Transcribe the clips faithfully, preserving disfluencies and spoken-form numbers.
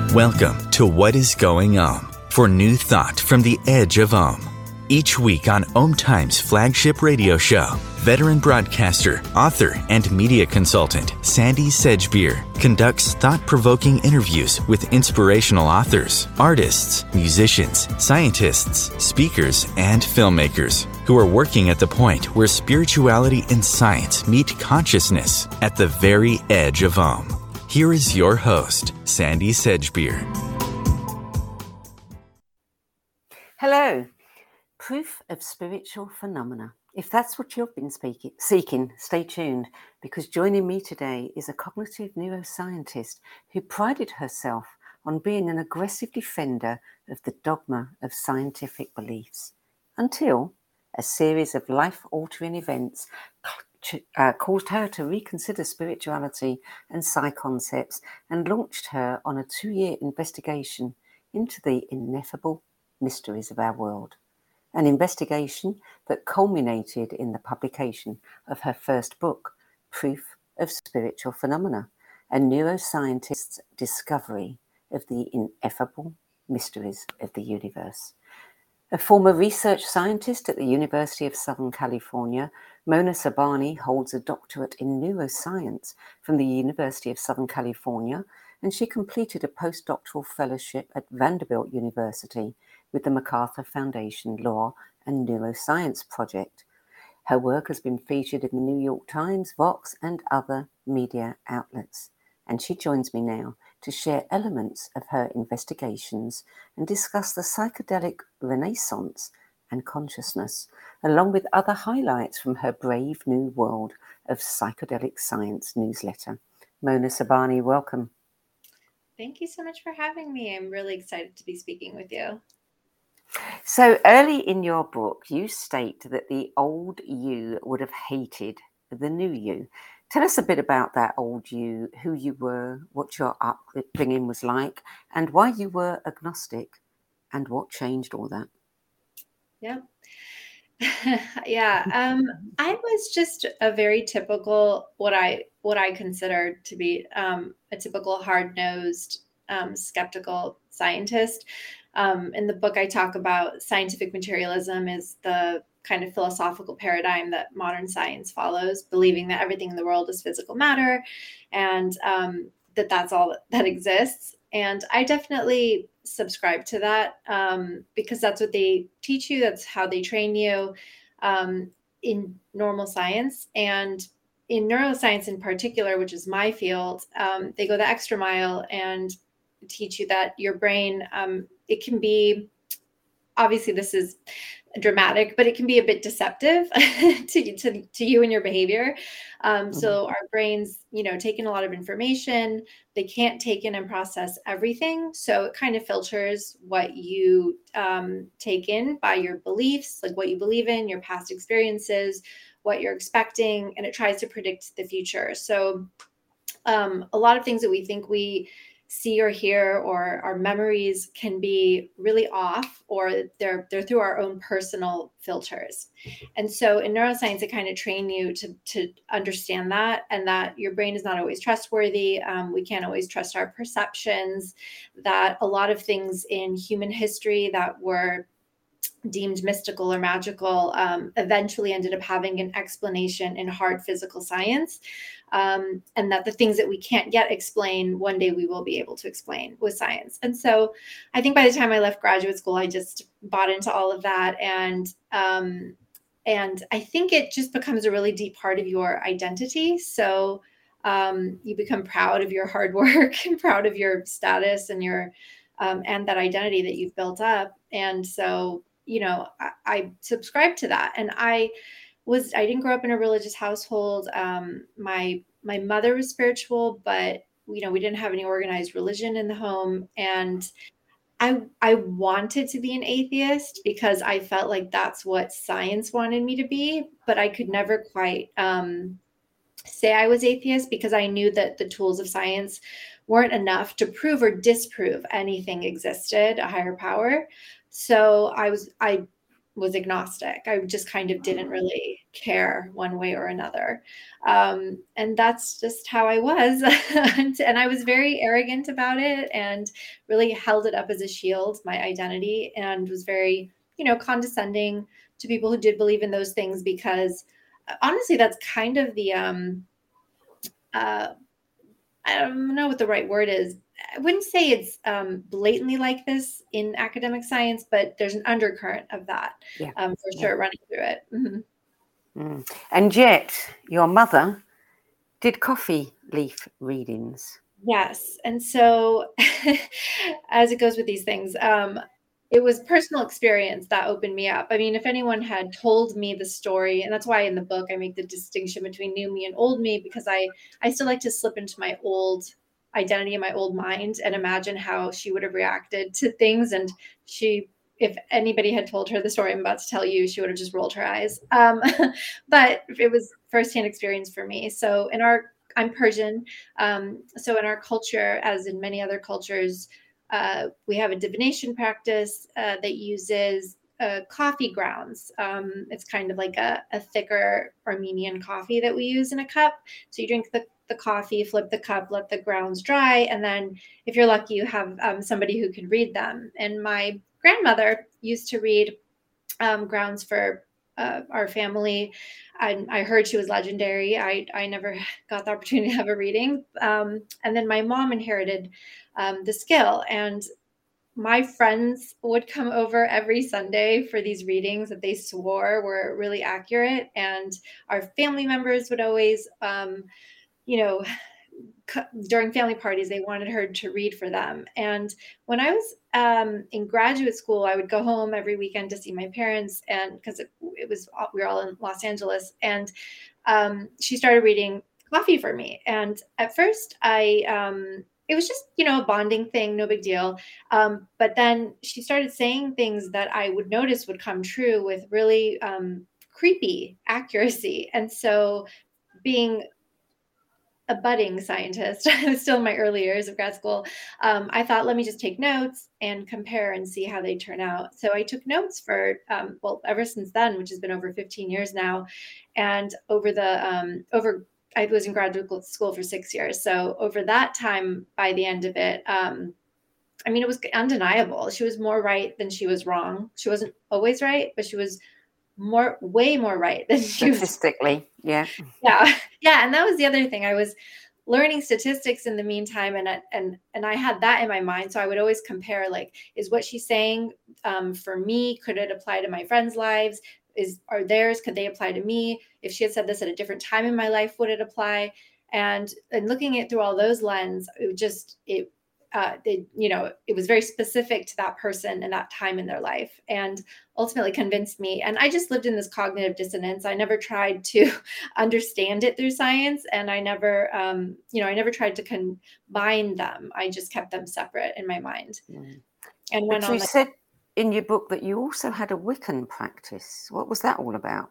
Welcome to What is Going Om, for new thought from the edge of Om. Each week on Om Times flagship radio show, veteran broadcaster, author, and media consultant Sandy Sedgbeer conducts thought-provoking interviews with inspirational authors, artists, musicians, scientists, speakers, and filmmakers who are working at the point where spirituality and science meet consciousness at the very edge of Om. Here is your host, Sandy Sedgbeer. Hello. Proof of spiritual phenomena. If that's what you've been speaking, seeking, stay tuned, because joining me today is a cognitive neuroscientist who prided herself on being an aggressive defender of the dogma of scientific beliefs, until a series of life-altering events uh, caused her to reconsider spirituality and psi concepts and launched her on a two-year investigation into the ineffable mysteries of our world. An investigation that culminated in the publication of her first book, Proof of Spiritual Phenomena, a neuroscientist's discovery of the ineffable mysteries of the universe. A former research scientist at the University of Southern California, Mona Sobhani holds a doctorate in neuroscience from the University of Southern California, and she completed a postdoctoral fellowship at Vanderbilt University with the MacArthur Foundation Law and Neuroscience Project. Her work has been featured in the New York Times, Vox, and other media outlets. And she joins me now to share elements of her investigations and discuss the psychedelic renaissance and consciousness, along with other highlights from her Brave New World of Psychedelic Science newsletter. Mona Sobhani, welcome. Thank you so much for having me. I'm really excited to be speaking with you. So early in your book, you state that the old you would have hated the new you. Tell us a bit about that old you, who you were, what your upbringing was like, and why you were agnostic, and what changed all that. Yeah. yeah. Um, I was just a very typical, what I what I considered to be um, a typical hard-nosed, um, skeptical scientist. Um, in the book, I talk about scientific materialism is the kind of philosophical paradigm that modern science follows, believing that everything in the world is physical matter and um, that that's all that exists. And I definitely subscribe to that um, because that's what they teach you. That's how they train you um, in normal science. And in neuroscience in particular, which is my field, um, they go the extra mile and teach you that your brain, um, it can be, obviously this is dramatic, but it can be a bit deceptive to, to, to you and your behavior. Um, mm-hmm. So our brains, you know, take in a lot of information. They can't take in and process everything. So it kind of filters what you um, take in by your beliefs, like what you believe in, your past experiences, what you're expecting, and it tries to predict the future. So um, a lot of things that we think we see or hear or our memories can be really off, or they're they're through our own personal filters. And so in neuroscience, it kind of train you to to understand that, and that your brain is not always trustworthy. Um, we can't always trust our perceptions, that a lot of things in human history that were deemed mystical or magical um, eventually ended up having an explanation in hard physical science. Um, and that the things that we can't yet explain, one day we will be able to explain with science. And so I think by the time I left graduate school, I just bought into all of that. And, um, and I think it just becomes a really deep part of your identity. So um, you become proud of your hard work and proud of your status and your, um, and that identity that you've built up. And so, you know, I, I subscribe to that. And I, was I didn't grow up in a religious household. Um, my my mother was spiritual, but you know we didn't have any organized religion in the home. And I I wanted to be an atheist because I felt like that's what science wanted me to be, but I could never quite um, say I was atheist because I knew that the tools of science weren't enough to prove or disprove anything existed, a higher power. So I was I. was agnostic. I just kind of didn't really care one way or another. Um, and that's just how I was. and, and I was very arrogant about it and really held it up as a shield, my identity, and was very, you know, condescending to people who did believe in those things, because honestly, that's kind of the, um, uh, I don't know what the right word is. I wouldn't say it's um, blatantly like this in academic science, but there's an undercurrent of that Yeah. um, for Yeah. sure running through it. Mm-hmm. Mm. And yet your mother did coffee leaf readings. Yes. And so as it goes with these things, um, it was personal experience that opened me up. I mean, if anyone had told me the story, and that's why in the book I make the distinction between new me and old me, because I, I still like to slip into my old identity in my old mind and imagine how she would have reacted to things. And she, if anybody had told her the story I'm about to tell you, she would have just rolled her eyes. Um, but it was firsthand experience for me. So in our, I'm Persian. Um, so in our culture, as in many other cultures, uh, we have a divination practice uh, that uses uh, coffee grounds. Um, it's kind of like a, a thicker Armenian coffee that we use in a cup. So you drink the the coffee, flip the cup, let the grounds dry. And then if you're lucky, you have um, somebody who can read them. And my grandmother used to read um, grounds for uh, our family. I, I heard she was legendary. I, I never got the opportunity to have a reading. Um, and then my mom inherited um, the skill. And my friends would come over every Sunday for these readings that they swore were really accurate. And our family members would always, um, you know, during family parties, they wanted her to read for them. And when I was um, in graduate school, I would go home every weekend to see my parents, and because it, it was, we were all in Los Angeles, and um, she started reading coffee for me. And at first I, um, it was just, you know, a bonding thing, no big deal. Um, but then she started saying things that I would notice would come true with really um, creepy accuracy. And so being a budding scientist, I was still in my early years of grad school, um, I thought, let me just take notes and compare and see how they turn out. So I took notes for, um, well, ever since then, which has been over fifteen years now. And over the, um, over, I was in graduate school for six years. So over that time, by the end of it, um, I mean, it was undeniable. She was more right than she was wrong. She wasn't always right, but she was more, way more right than she was. Statistically, yeah. Yeah. Yeah. And that was the other thing. I was learning statistics in the meantime. And, and, and I had that in my mind. So I would always compare, like, is what she's saying um, for me? Could it apply to my friends' lives? Is, are theirs? Could they apply to me? If she had said this at a different time in my life, would it apply? And, and looking at through all those lenses, it just, it, uh, they, you know, it was very specific to that person and that time in their life, and ultimately convinced me. And I just lived in this cognitive dissonance. I never tried to understand it through science. And I never, um, you know, I never tried to combine them. I just kept them separate in my mind. Mm. And went but you on. Like, said in your book that you also had a Wiccan practice. What was that all about?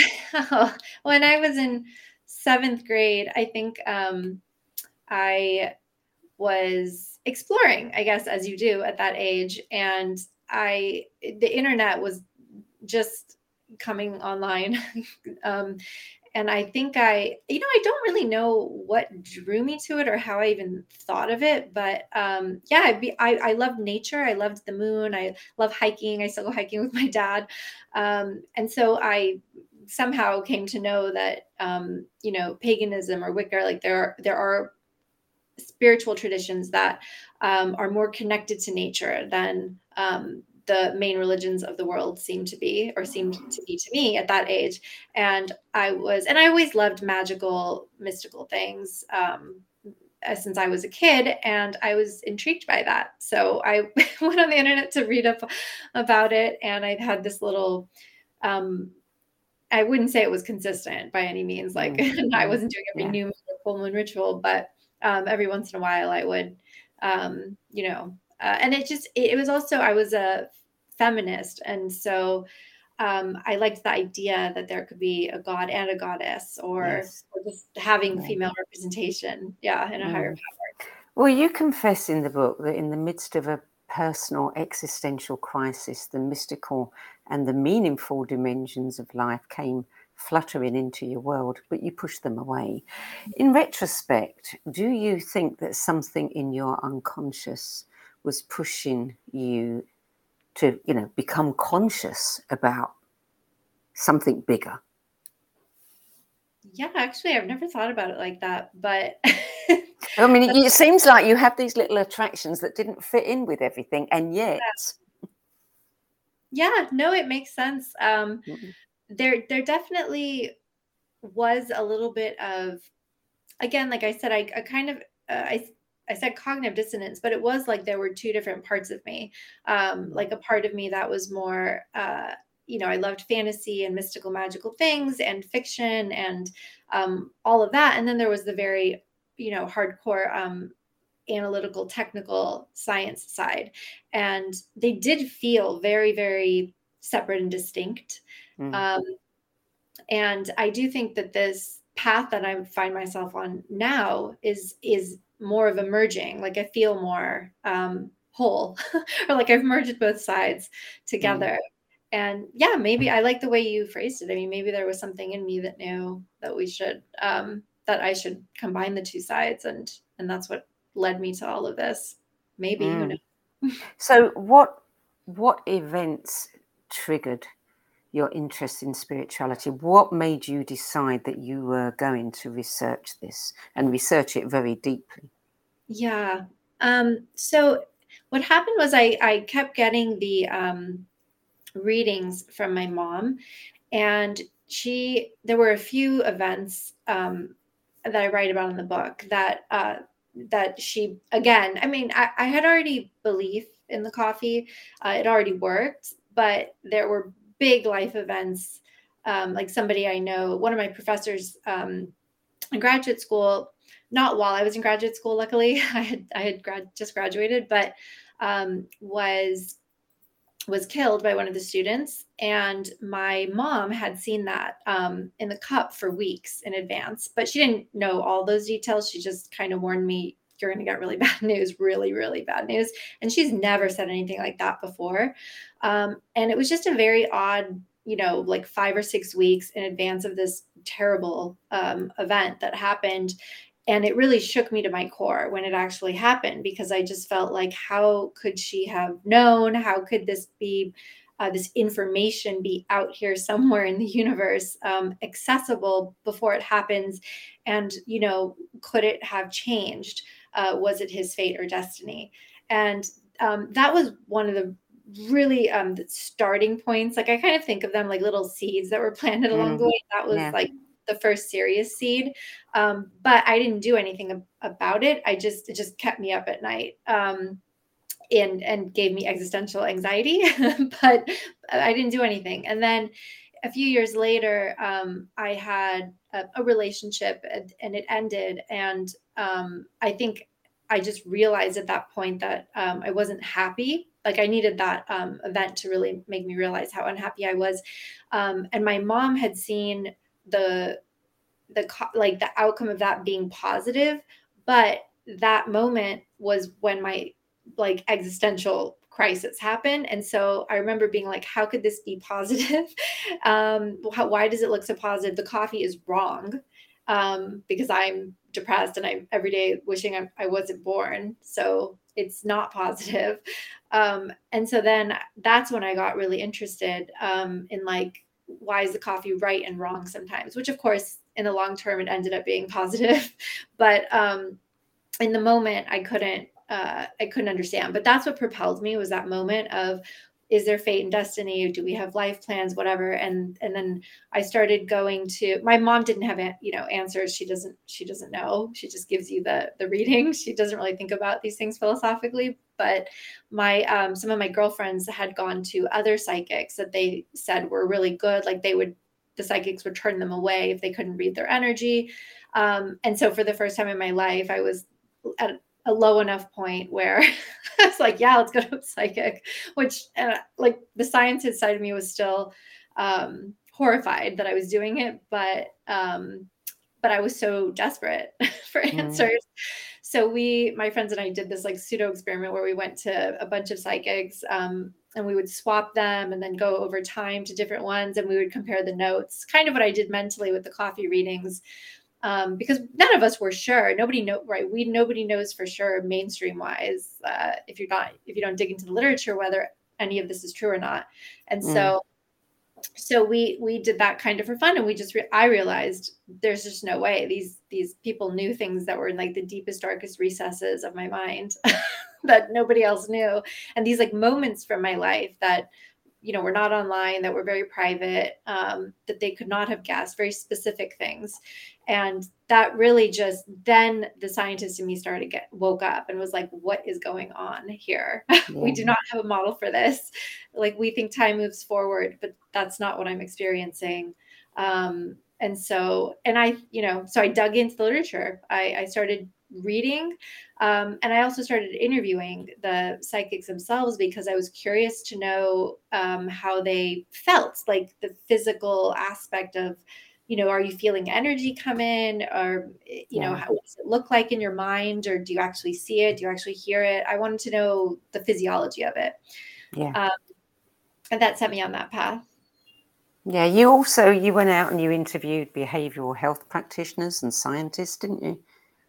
When I was in seventh grade, I think um, I was exploring, I guess, as you do at that age. And I, the internet was just coming online. um, and I think I, you know, I don't really know what drew me to it or how I even thought of it, but um, yeah, I'd be, I, I loved nature. I loved the moon. I love hiking. I still go hiking with my dad. Um, and so I somehow came to know that, um, you know, paganism or Wicca, like there are, there are spiritual traditions that um, are more connected to nature than um, the main religions of the world seem to be, or seemed to be to me at that age. And I was, and I always loved magical, mystical things um, since I was a kid, and I was intrigued by that. So I went on the internet to read up about it, and I had this little, um, I wouldn't say it was consistent by any means. Like mm-hmm. I wasn't doing every yeah. new moon or full moon ritual, but um, every once in a while I would, um, you know, uh, and it just, it, it was also, I was a feminist. And so um, I liked the idea that there could be a god and a goddess, or, yes. or just having yeah. female representation. Yeah. In a mm. higher power. Well, you confess in the book that in the midst of a personal existential crisis, the mystical and the meaningful dimensions of life came fluttering into your world, but you pushed them away. In retrospect, do you think that something in your unconscious was pushing you to, you know, become conscious about something bigger? Yeah, actually, I've never thought about it like that, but I mean, it, it seems like you have these little attractions that didn't fit in with everything, and yet, yeah, no, it makes sense. Um, mm, there, there definitely was a little bit of, again, like I said, I, I kind of, uh, I, I said cognitive dissonance, but it was like there were two different parts of me. Um, like a part of me that was more, uh, you know, I loved fantasy and mystical, magical things and fiction and um, all of that. And then there was the very, you know, hardcore um, analytical, technical science side. And they did feel very, very separate and distinct. mm, Um, and I do think that this path that I find myself on now is is more of a merging. Like I feel more um, whole, or like I've merged both sides together. mm. And yeah, maybe I like the way you phrased it. I mean, maybe there was something in me that knew that we should um, that I should combine the two sides, and and that's what led me to all of this. Maybe, who Mm. knows? So, what what events triggered your interest in spirituality? What made you decide that you were going to research this and research it very deeply? Yeah. Um, so what happened was I I kept getting the um, readings from my mom, and she there were a few events um, that I write about in the book that uh, that she again. I mean, I, I had already belief in the coffee; uh, it already worked, but there were big life events. Um, like somebody I know, one of my professors um, in graduate school, not while I was in graduate school, luckily, I had I had grad, just graduated, but um, was was killed by one of the students. And my mom had seen that um, in the cup for weeks in advance, but she didn't know all those details. She just kind of warned me, you're going to get really bad news, really, really bad news. And she's never said anything like that before. Um, and it was just a very odd, you know, like five or six weeks in advance of this terrible um, event that happened. And it really shook me to my core when it actually happened, because I just felt like, how could she have known? How could this be, uh, this information be out here somewhere in the universe, um, accessible before it happens? And, you know, could it have changed? Uh, was it his fate or destiny? And um, that was one of the really um, the starting points. Like I kind of think of them like little seeds that were planted along Mm. the way. That was Yeah. like the first serious seed. Um, but I didn't do anything ab- about it. I just, it just kept me up at night. Um, and, and gave me existential anxiety, but I didn't do anything. And then a few years later, um, I had a, a relationship and, and it ended. And um, I think I just realized at that point that um, I wasn't happy. Like I needed that um, event to really make me realize how unhappy I was. Um, and my mom had seen the the like the outcome of that being positive, but that moment was when my like existential crisis happened. And so I remember being like, how could this be positive? um how, why does it look so positive? The coffee is wrong, um because I'm depressed and I'm every day wishing I, I wasn't born, so it's not positive. Um and so then that's when I got really interested um in like, why is the coffee right and wrong sometimes, which of course in the long term it ended up being positive. But um in the moment I couldn't uh I couldn't understand. But that's what propelled me, was that moment of, is there fate and destiny? Do we have life plans? Whatever. And and then I started going to, my mom didn't have, you know, answers. She doesn't, she doesn't know. She just gives you the the reading. She doesn't really think about these things philosophically. But my um some of my girlfriends had gone to other psychics that they said were really good. Like they would, the psychics would turn them away if they couldn't read their energy. Um, and so for the first time in my life, I was at a low enough point where I was like, yeah, let's go to a psychic, which uh, like the science inside of me was still um, horrified that I was doing it. But, um, but I was so desperate for Mm. answers. So we, my friends and I did this like pseudo experiment where we went to a bunch of psychics, um, and we would swap them and then go over time to different ones. And we would compare the notes, kind of what I did mentally with the coffee readings. Um, because none of us were sure. Nobody know, right? We, nobody knows for sure mainstream wise, uh, if you're not, if you don't dig into the literature, whether any of this is true or not. And Mm. so, so we, we did that kind of for fun. And we just, re- I realized there's just no way these, these people knew things that were in like the deepest, darkest recesses of my mind that nobody else knew. And these like moments from my life that, you know, were not online, that were very private, um, that they could not have guessed, very specific things. And that really just, then the scientist in me started to get, woke up and was like, what is going on here? Yeah. We do not have a model for this. Like, we think time moves forward, but that's not what I'm experiencing. Um, and so, and I, you know, so I dug into the literature. I, I started reading. Um, and I also started interviewing the psychics themselves because I was curious to know um, how they felt, like the physical aspect of, you know, are you feeling energy come in, or, you Yeah. know, how, what does it look like in your mind, or do you actually see it? Do you actually hear it? I wanted to know the physiology of it. Yeah. Um, and that set me on that path. Yeah. You also, you went out and you interviewed behavioral health practitioners and scientists, didn't you?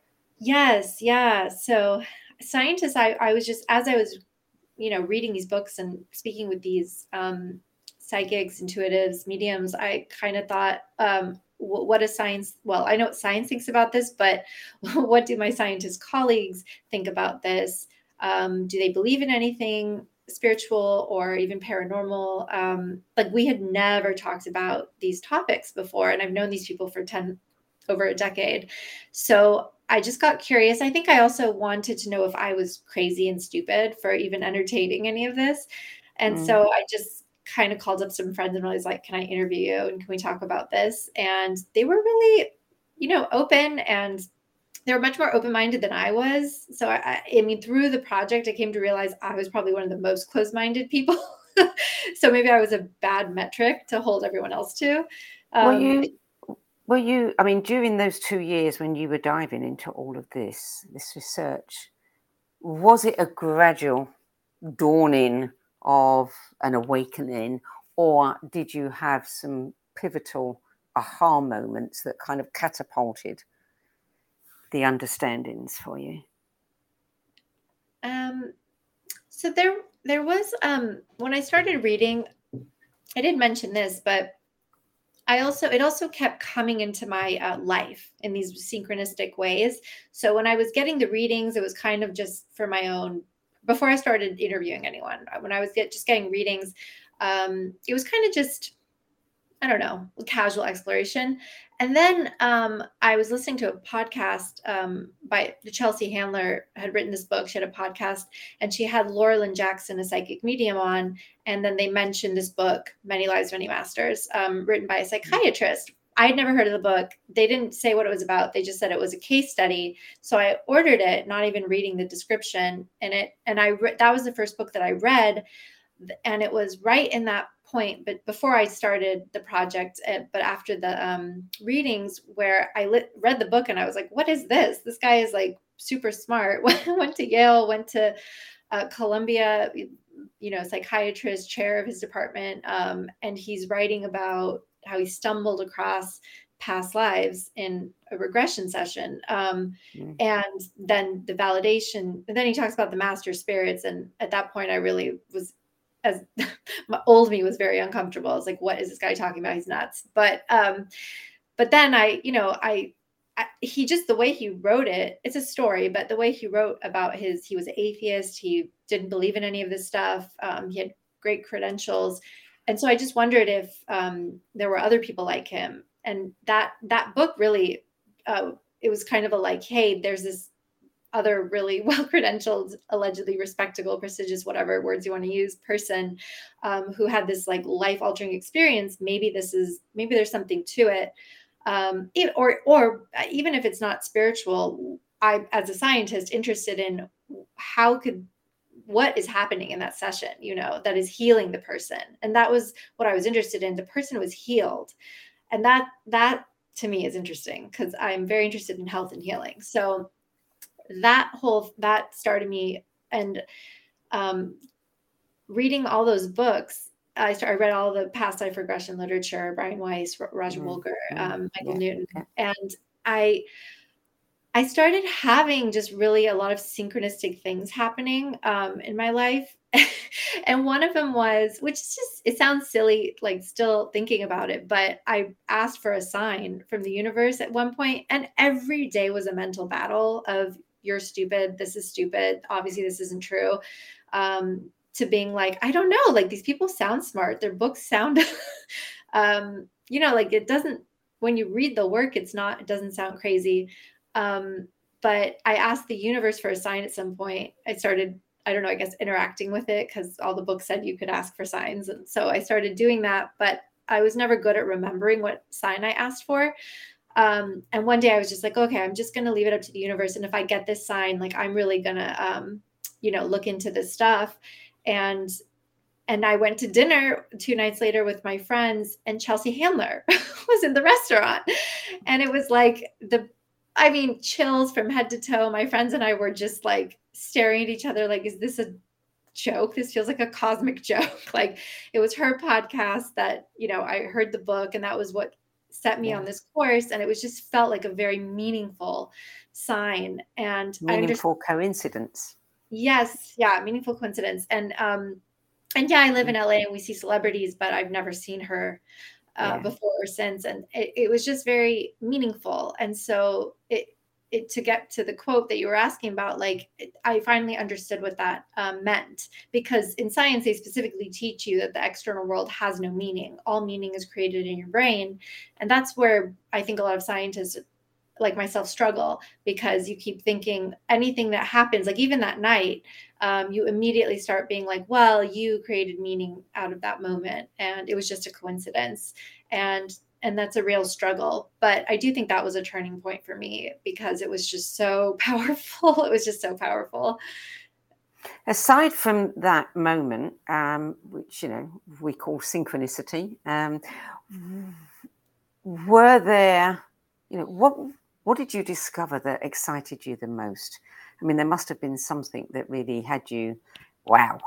Yes. Yeah. So scientists, I, I was just, as I was, you know, reading these books and speaking with these um, psychics, intuitives, mediums, I kind of thought, um, w- what does science, well, I know what science thinks about this, but what do my scientist colleagues think about this? Um, do they believe in anything spiritual or even paranormal? Um, like, we had never talked about these topics before, and I've known these people for ten, over a decade. So I just got curious. I think I also wanted to know if I was crazy and stupid for even entertaining any of this. And Mm. so I just kind of called up some friends and was like, can I interview you? And can we talk about this? And they were really, you know, open, and they were much more open-minded than I was. So I, I mean, through the project, I came to realize I was probably one of the most closed-minded people. So maybe I was a bad metric to hold everyone else to. Um, Were you, were you, I mean, during those two years when you were diving into all of this, this research, was it a gradual dawning of an awakening, or did you have some pivotal aha moments that kind of catapulted the understandings for you? Um, so there, there was, um, when I started reading, I did mention this, but I also, it also kept coming into my uh, life in these synchronistic ways. So when I was getting the readings, it was kind of just for my own, before I started interviewing anyone, when I was get, just getting readings, um, it was kind of just, I don't know, casual exploration. And then um, I was listening to a podcast um, by Chelsea Handler had written this book. She had a podcast, and she had Laura Lynn Jackson, a psychic medium, on. And then they mentioned this book, Many Lives, Many Masters, um, written by a psychiatrist. I had never heard of the book. They didn't say what it was about. They just said it was a case study. So I ordered it, not even reading the description. And it, and I re- that was the first book that I read. And it was right in that point, but before I started the project, uh, but after the um, readings, where I lit, read the book and I was like, what is this? This guy is like super smart. Went to Yale, went to uh, Columbia, you know, psychiatrist, chair of his department. Um, and he's writing about how he stumbled across past lives in a regression session. Um, mm. And then the validation, and then he talks about the master spirits. And at that point, I really was, as my old me was very uncomfortable. I was like, what is this guy talking about? He's nuts. But, um, but then I, you know, I, I, he just, the way he wrote it, it's a story, but the way he wrote about his, he was an atheist. He didn't believe in any of this stuff. Um, he had great credentials. And so I just wondered if um, there were other people like him. And that, that book really, uh, it was kind of a like, hey, there's this other really well-credentialed, allegedly respectable, prestigious, whatever words you want to use, person um, who had this like life-altering experience. Maybe this is, maybe there's something to it. Um, it or, or even if it's not spiritual, I, as a scientist, interested in how could, what is happening in that session, you know, that is healing the person. And that was what I was interested in. The person was healed. And that, that to me is interesting because I'm very interested in health and healing. So that whole, that started me. And um, reading all those books, I started, I read all the past life regression literature, Brian Weiss, Roger Mm, Wolger, mm, um, Michael yeah, Newton, yeah. and I I started having just really a lot of synchronistic things happening um, in my life. And one of them was, which is just, it sounds silly, like still thinking about it, but I asked for a sign from the universe at one point, and every day was a mental battle of, you're stupid, this is stupid, obviously this isn't true, um, to being like, I don't know, like these people sound smart, their books sound, um, you know, like it doesn't, when you read the work, it's not, it doesn't sound crazy. Um, but I asked the universe for a sign at some point. I started, I don't know, I guess interacting with it because all the books said you could ask for signs. And so I started doing that, but I was never good at remembering what sign I asked for. Um, and one day I was just like, okay, I'm just going to leave it up to the universe. And if I get this sign, like I'm really going to, um, you know, look into this stuff. And And I went to dinner two nights later with my friends, and Chelsea Handler was in the restaurant. And it was like the, I mean, chills from head to toe. My friends and I were just like staring at each other like, is this a joke? This feels like a cosmic joke. Like it was her podcast that, you know, I heard the book, and that was what set me Yeah. on this course. And it was just felt like a very meaningful sign. And I understood. Meaningful coincidence. Yes. Yeah. Meaningful coincidence. And, um, and yeah, I live in L A and we see celebrities, but I've never seen her uh, Yeah. before or since. And it, it was just very meaningful. And so it, it, to get to the quote that you were asking about, like, it, I finally understood what that um, meant, because in science, they specifically teach you that the external world has no meaning. All meaning is created in your brain. And that's where I think a lot of scientists like myself struggle, because you keep thinking anything that happens, like even that night, um, you immediately start being like, well, you created meaning out of that moment, and it was just a coincidence. And and that's a real struggle. But I do think that was a turning point for me, because it was just so powerful. It was just so powerful. Aside from that moment, um, which, you know, we call synchronicity, um, were there, you know, what what did you discover that excited you the most? I mean, there must have been something that really had you, wow.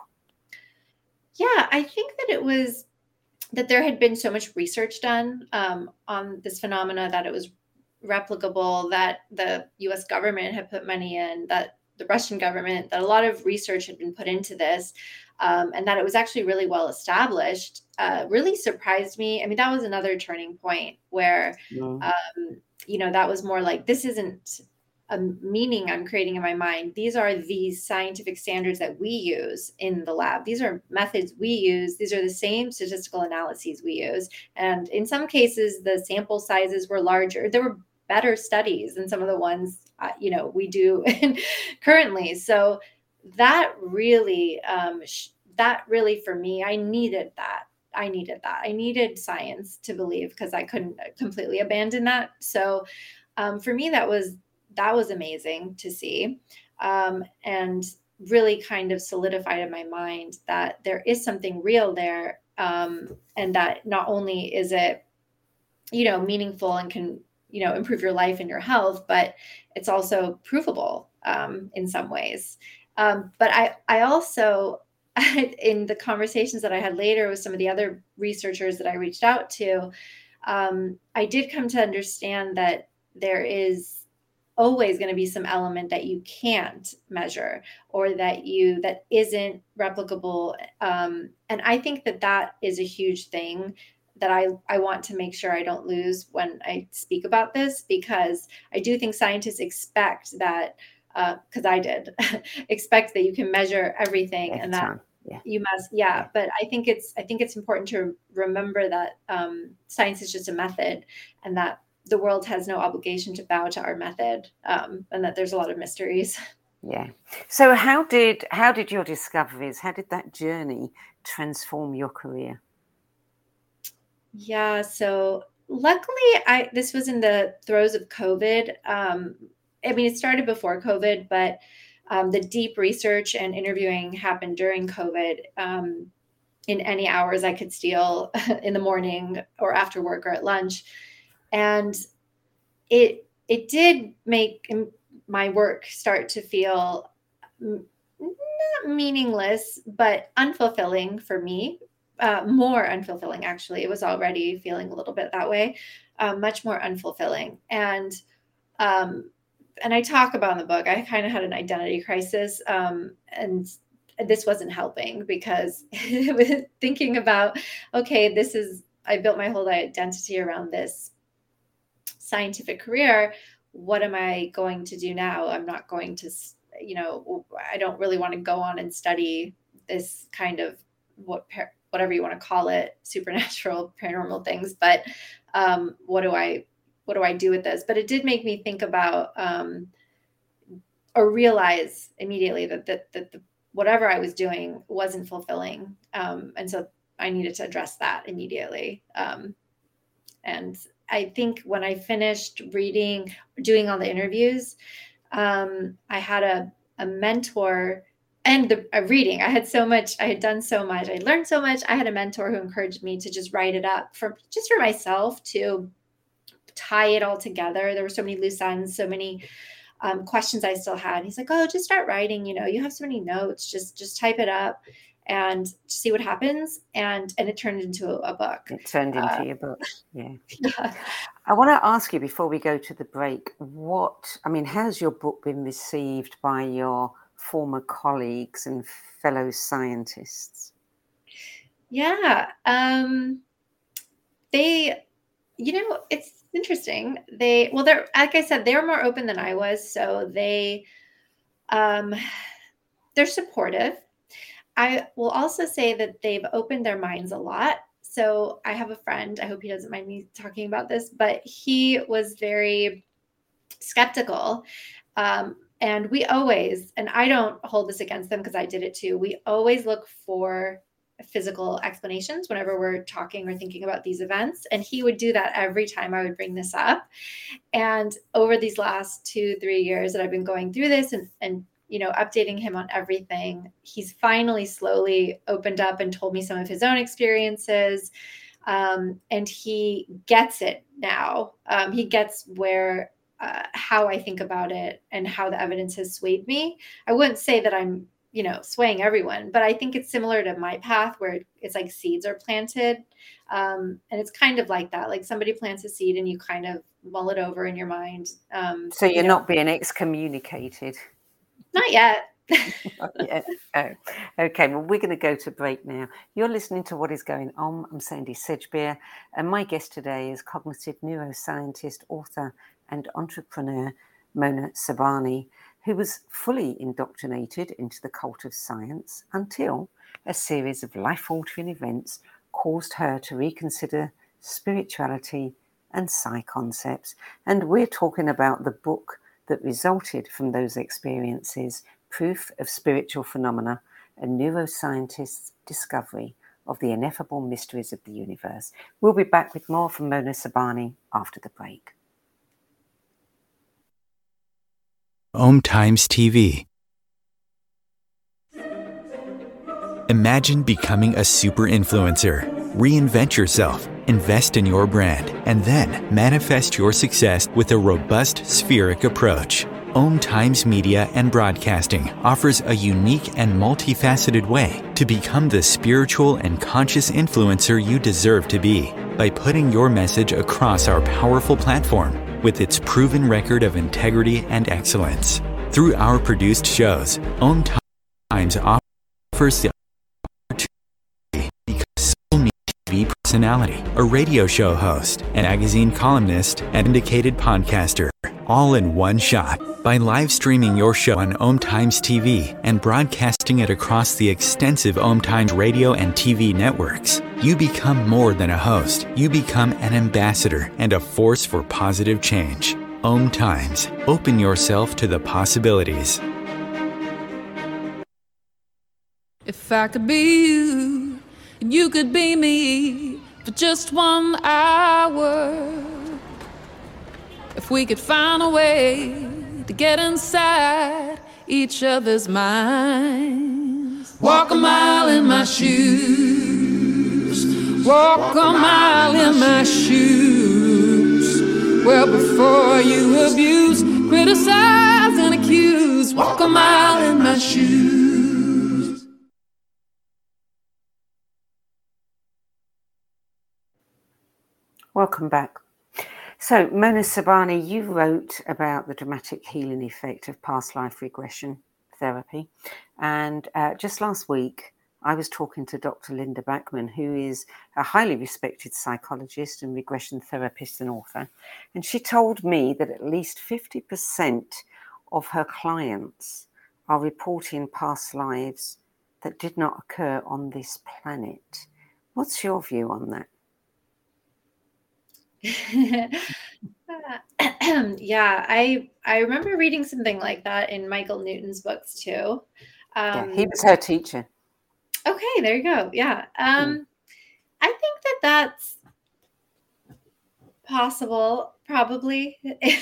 Yeah, I think that it was that there had been so much research done um, on this phenomena, that it was replicable, that the U S government had put money in, that the Russian government, that a lot of research had been put into this, um, and that it was actually really well established, uh, really surprised me. I mean, that was another turning point where, Mm. um, you know, that was more like, this isn't a meaning I'm creating in my mind. These are these scientific standards that we use in the lab. These are methods we use. These are the same statistical analyses we use. And in some cases, the sample sizes were larger. There were better studies than some of the ones, uh, you know, we do currently. So that really, um, sh- that really for me, I needed that. I needed that. I needed science to believe, because I couldn't completely abandon that. So um, for me, that was that was amazing to see, um, and really kind of solidified in my mind that there is something real there, um, and that not only is it, you know, meaningful and can, you know, improve your life and your health, but it's also provable um, in some ways. Um, but I, I also, in the conversations that I had later with some of the other researchers that I reached out to, um, I did come to understand that there is always going to be some element that you can't measure, or that you that isn't replicable, um, and I think that that is a huge thing that I, I want to make sure I don't lose when I speak about this, because I do think scientists expect that, because uh, I did expect that you can measure everything, Every and that time. Yeah. you must, yeah, yeah. But I think it's I think it's important to remember that um, science is just a method, and that the world has no obligation to bow to our method, um, and that there's a lot of mysteries. Yeah. So how did how did your discoveries, how did that journey transform your career? Yeah. So luckily, I this was in the throes of COVID. Um, I mean, it started before COVID, but um, the deep research and interviewing happened during COVID. Um, in any hours I could steal in the morning or after work or at lunch. And it it did make my work start to feel not not meaningless, but unfulfilling for me. Uh, more unfulfilling, actually. It was already feeling a little bit that way, uh, much more unfulfilling. And um, and I talk about in the book, I kind of had an identity crisis, um, and this wasn't helping because thinking about, okay, this is, I built my whole identity around this scientific career. What am I going to do now? I'm not going to, you know, I don't really want to go on and study this kind of what, whatever you want to call it, supernatural, paranormal things. But um, what do I, what do I do with this? But it did make me think about, um, or realize immediately that, that, that the, whatever I was doing wasn't fulfilling. Um, and so I needed to address that immediately. Um, and I think when I finished reading, doing all the interviews, um, I had a, a mentor and the a reading. I had so much, I had done so much. I learned so much. I had a mentor who encouraged me to just write it up for just for myself, to tie it all together. There were so many loose ends, so many um, questions I still had. He's like, oh, just start writing. You know, you have so many notes, just, just type it up and see what happens. And, and it turned into a, a book. It turned into uh, your book. Yeah. yeah. I want to ask you before we go to the break, what, I mean, how's your book been received by your former colleagues and fellow scientists? Yeah. Um, they, you know, it's interesting. They, well, they're, like I said, they're more open than I was. So they, um, they're supportive. I will also say that they've opened their minds a lot. So I have a friend, I hope he doesn't mind me talking about this, but he was very skeptical. Um, and we always, and I don't hold this against them because I did it too, we always look for physical explanations whenever we're talking or thinking about these events. And he would do that every time I would bring this up. And over these last two, three years that I've been going through this and, and you know, updating him on everything, he's finally slowly opened up and told me some of his own experiences. Um, and he gets it now. Um, he gets where, uh, how I think about it and how the evidence has swayed me. I wouldn't say that I'm, you know, swaying everyone, but I think it's similar to my path where it's like seeds are planted. Um, and it's kind of like that, like somebody plants a seed and you kind of mull it over in your mind. Um, so you're you know, not being excommunicated? Not yet. Not yet. Oh. Okay, well, we're going to go to break now. You're listening to What is Going On. I'm Sandy Sedgbeer, and my guest today is cognitive neuroscientist, author, and entrepreneur Mona Sobhani, who was fully indoctrinated into the cult of science until a series of life-altering events caused her to reconsider spirituality and psi concepts. And we're talking about the book that resulted from those experiences, Proof of Spiritual Phenomena, a neuroscientist's discovery of the ineffable mysteries of the universe. We'll be back with more from Mona Sobhani after the break. Om Times T V. Imagine becoming a super influencer. Reinvent yourself, invest in your brand, and then manifest your success with a robust spheric approach. Om Times Media and Broadcasting offers a unique and multifaceted way to become the spiritual and conscious influencer you deserve to be by putting your message across our powerful platform with its proven record of integrity and excellence. Through our produced shows, Om Times offers the opportunity to become a soul T V personality, a radio show host, an magazine columnist, and indicated podcaster, all in one shot. By live streaming your show on Om Times T V and broadcasting it across the extensive Om Times radio and T V networks, you become more than a host. You become an ambassador and a force for positive change. Om Times. Open yourself to the possibilities. If I could be you, and you could be me for just one hour. If we could find a way to get inside each other's minds. Walk a mile in my shoes. Walk a mile in my shoes. Well, before you abuse, criticize, and accuse. Walk a mile in my shoes. Welcome back. So, Mona Sabani, you wrote about the dramatic healing effect of past life regression therapy. And uh, just last week, I was talking to Doctor Linda Backman, who is a highly respected psychologist and regression therapist and author. And she told me that at least fifty percent of her clients are reporting past lives that did not occur on this planet. What's your view on that? yeah, I I remember reading something like that in Michael Newton's books too. Yeah, Um, he was her teacher. Okay, there you go. Yeah, um, mm. I think that that's possible, probably.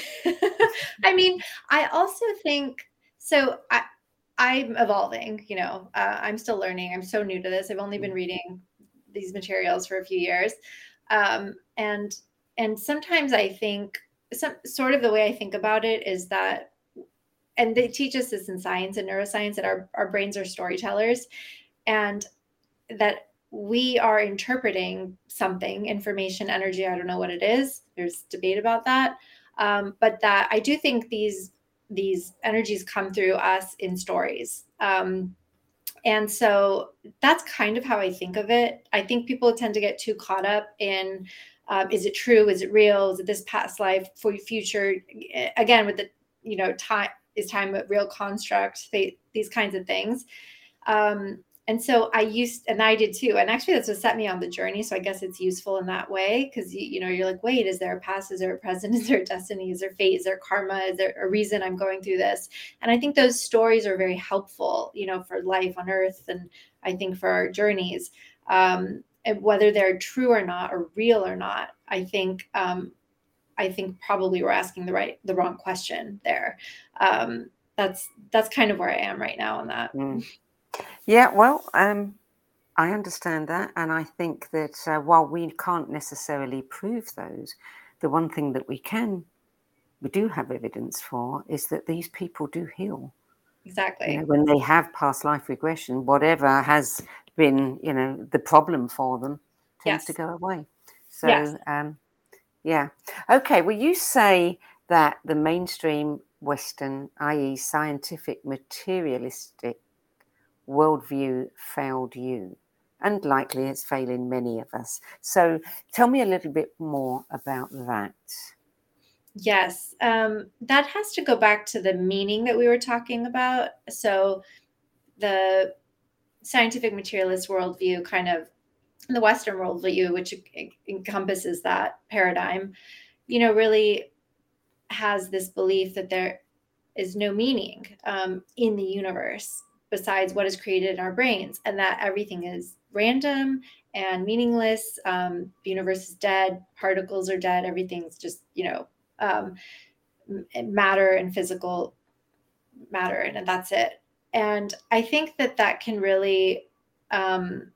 I mean, I also think so. I I'm evolving. You know, uh, I'm still learning. I'm so new to this. I've only been reading these materials for a few years, um, and and sometimes I think. Some sort of the way I think about it is that, and they teach us this in science and neuroscience, that our, our brains are storytellers, and that we are interpreting something, information, energy, I don't know what it is. There's debate about that. Um, but that I do think these, these energies come through us in stories. Um, and so that's kind of how I think of it. I think people tend to get too caught up in, Um, is it true? Is it real? Is it this past life for future? Again, with the, you know, time is time a real construct, they, these kinds of things. Um, and so I used, and I did too. And actually that's what set me on the journey. So I guess it's useful in that way. Cause you, you know, you're like, wait, is there a past? Is there a present? Is there a destiny? Is there fate? Is there karma? Is there a reason I'm going through this? And I think those stories are very helpful, you know, for life on earth. And I think for our journeys, um, and whether they're true or not, or real or not, I think um, I think probably we're asking the right, the wrong question there. Um, that's that's kind of where I am right now on that. Mm. Yeah, well, um, I understand that, and I think that uh, while we can't necessarily prove those, the one thing that we can, we do have evidence for, is that these people do heal. Exactly. You know, when they have past life regression, whatever has been, you know, the problem for them tends yes. to go away. So, yes. um, yeah. Okay, well, you say that the mainstream Western, that is scientific, materialistic worldview failed you, and likely it's failing many of us. So tell me a little bit more about that. Yes, um, that has to go back to the meaning that we were talking about. So the scientific materialist worldview, kind of the Western worldview, which encompasses that paradigm, you know, really has this belief that there is no meaning um, in the universe besides what is created in our brains, and that everything is random and meaningless. Um, the universe is dead, particles are dead, everything's just, you know, um, matter and physical matter, and, and that's it. And I think that that can really, um,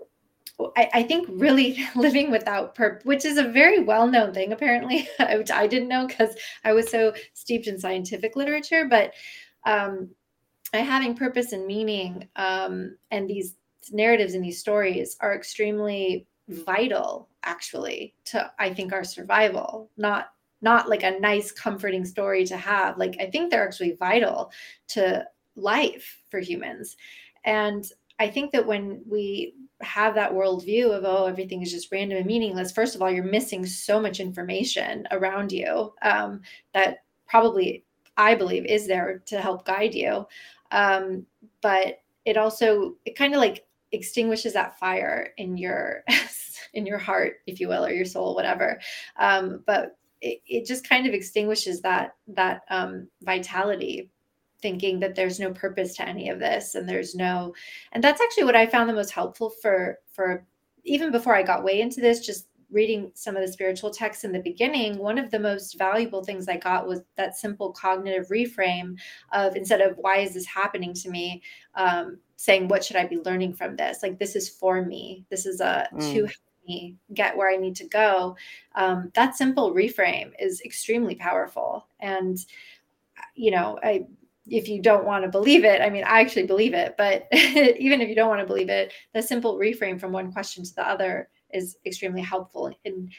I, I think really living without purpose, which is a very well-known thing, apparently, which I didn't know because I was so steeped in scientific literature, but um, having purpose and meaning um, and these narratives and these stories are extremely vital, actually, to, I think, our survival, not not like a nice, comforting story to have. Like, I think they're actually vital to life for humans. And I think that when we have that worldview of, oh, everything is just random and meaningless, first of all, you're missing so much information around you um, that probably, I believe, is there to help guide you. Um, but it also, it kind of like extinguishes that fire in your, in your heart, if you will, or your soul, whatever. Um, but it, it just kind of extinguishes that, that um, vitality, thinking that there's no purpose to any of this. And there's no, and that's actually what I found the most helpful for, for even before I got way into this, just reading some of the spiritual texts in the beginning. One of the most valuable things I got was that simple cognitive reframe of, instead of why is this happening to me, um, saying, what should I be learning from this? Like, this is for me. This is a mm. to help me get where I need to go. Um, that simple reframe is extremely powerful. And, you know, I, if you don't want to believe it, I mean, I actually believe it, but even if you don't want to believe it, the simple reframe from one question to the other is extremely helpful in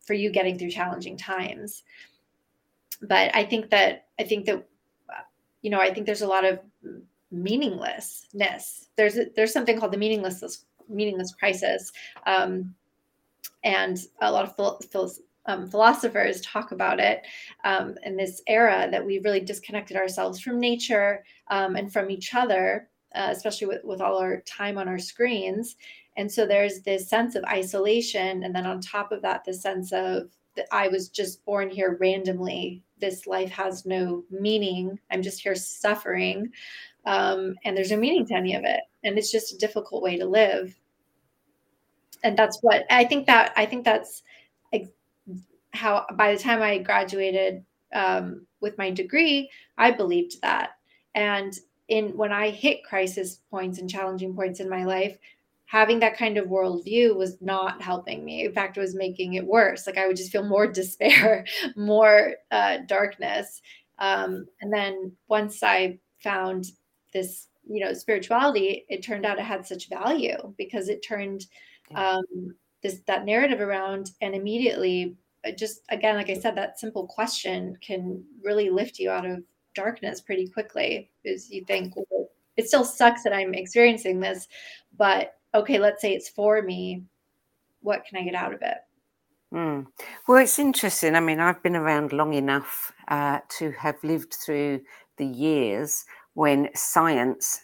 for you getting through challenging times. But I think that, I think that, you know, I think there's a lot of meaninglessness. There's, there's something called the meaningless, meaningless crisis. Um, and a lot of phil- phil- um, philosophers talk about it um, in this era, that we really disconnected ourselves from nature um, and from each other, uh, especially with, with all our time on our screens. And so there's this sense of isolation. And then on top of that, the sense of that I was just born here randomly. This life has no meaning. I'm just here suffering. Um, and there's no meaning to any of it. And it's just a difficult way to live. And that's what I think that, I think that's how, by the time I graduated um, with my degree, I believed that. And in, when I hit crisis points and challenging points in my life, having that kind of worldview was not helping me. In fact, it was making it worse. Like I would just feel more despair, more uh, darkness. Um, and then once I found this, you know, spirituality, it turned out it had such value because it turned um, this, that narrative around, and immediately just, again, like I said, that simple question can really lift you out of darkness pretty quickly, because you think, well, it still sucks that I'm experiencing this, but okay, let's say it's for me. What can I get out of it? Mm. Well, it's interesting. I mean, I've been around long enough uh, to have lived through the years when science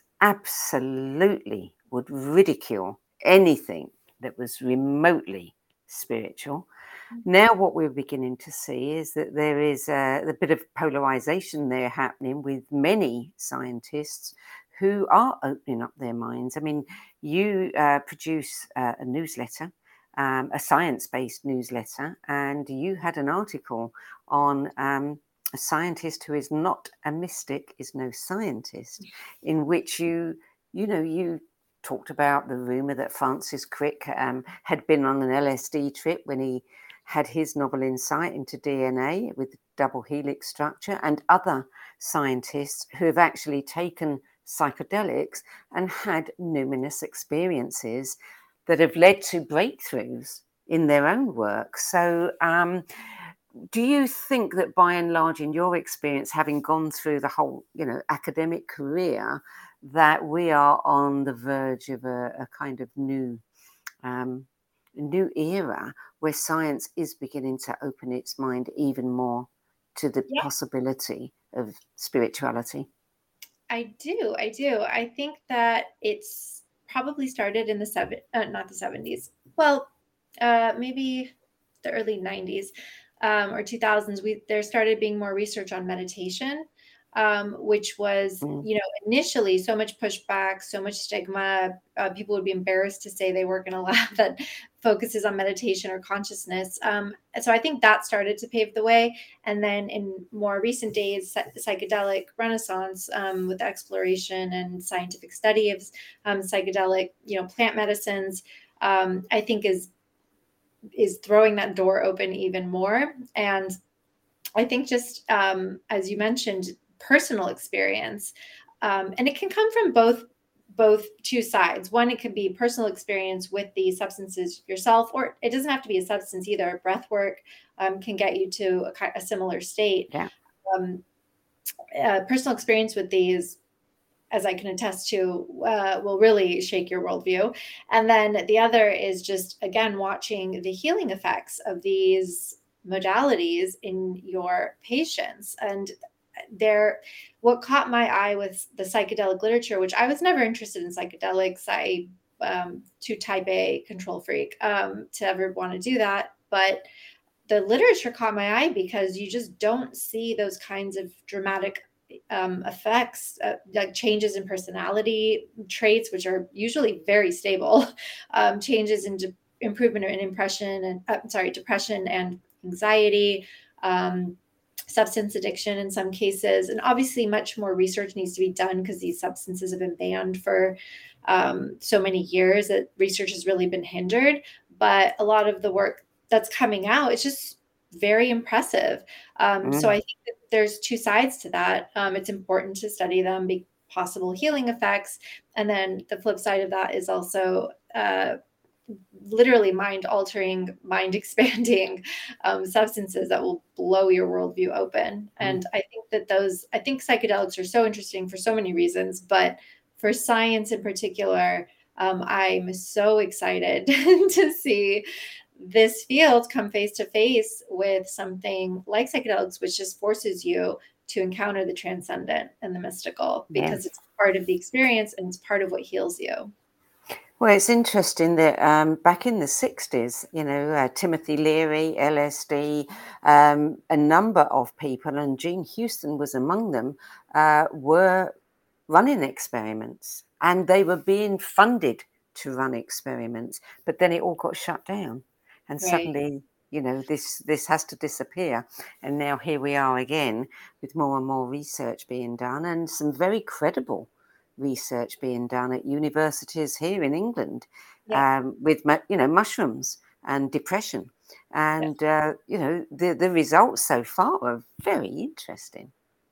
absolutely would ridicule anything that was remotely spiritual. Mm-hmm. Now what we're beginning to see is that there is a, a bit of polarization there happening with many scientists who are opening up their minds. I mean, you uh, produce uh, a newsletter, um, a science-based newsletter, and you had an article on um, a scientist who is not a mystic, is no scientist, in which you, you know, you talked about the rumor that Francis Crick um, had been on an L S D trip when he had his novel insight into D N A with double helix structure, and other scientists who have actually taken psychedelics and had numinous experiences that have led to breakthroughs in their own work. So um, do you think that by and large, in your experience, having gone through the whole, you know, academic career, that we are on the verge of a, a kind of new um, new era where science is beginning to open its mind even more to the yeah. possibility of spirituality? I do. I do. I think that it's probably started in the seven, uh, not the seventies. Well, uh, maybe the early nineties um, or two thousands. We there started being more research on meditation, um, which was, mm. you know, initially so much pushback, so much stigma. Uh, people would be embarrassed to say they work in a lab that focuses on meditation or consciousness. Um, and so I think that started to pave the way. And then in more recent days, psychedelic renaissance um, with exploration and scientific study of um, psychedelic, you know, plant medicines, um, I think is is throwing that door open even more. And I think just um, as you mentioned, personal experience, um, and it can come from both both two sides. One, it could be personal experience with the substances yourself, or it doesn't have to be a substance either. Breath work um, can get you to a, a similar state. Yeah. Um, uh, personal experience with these, as I can attest to, uh, will really shake your worldview. And then the other is just, again, watching the healing effects of these modalities in your patients. And there, what caught my eye with the psychedelic literature, which I was never interested in psychedelics. I um, too type A control freak um, to ever want to do that. But the literature caught my eye because you just don't see those kinds of dramatic um, effects, uh, like changes in personality traits, which are usually very stable, um, changes in de- improvement in impression and uh, sorry, depression and anxiety, um, substance addiction in some cases. And obviously much more research needs to be done because these substances have been banned for um, so many years that research has really been hindered. But a lot of the work that's coming out, it's just very impressive. Um, mm. So I think that there's two sides to that. Um, it's important to study them, be possible healing effects. And then the flip side of that is also uh, literally mind-altering, mind-expanding um, substances that will blow your worldview open. And mm. I think that those, I think psychedelics are so interesting for so many reasons, but for science in particular, um, I'm so excited to see this field come face to face with something like psychedelics, which just forces you to encounter the transcendent and the mystical, because yeah. it's part of the experience and it's part of what heals you. Well, it's interesting that um, back in the sixties, you know, uh, Timothy Leary, L S D, um, a number of people, and Gene Houston was among them, uh, were running experiments, and they were being funded to run experiments, but then it all got shut down, and right. suddenly, you know, this this has to disappear. And now here we are again with more and more research being done, and some very credible research being done at universities here in England, yeah. um, with, you know, mushrooms and depression. And, yeah. uh, you know, the, the results so far are very interesting.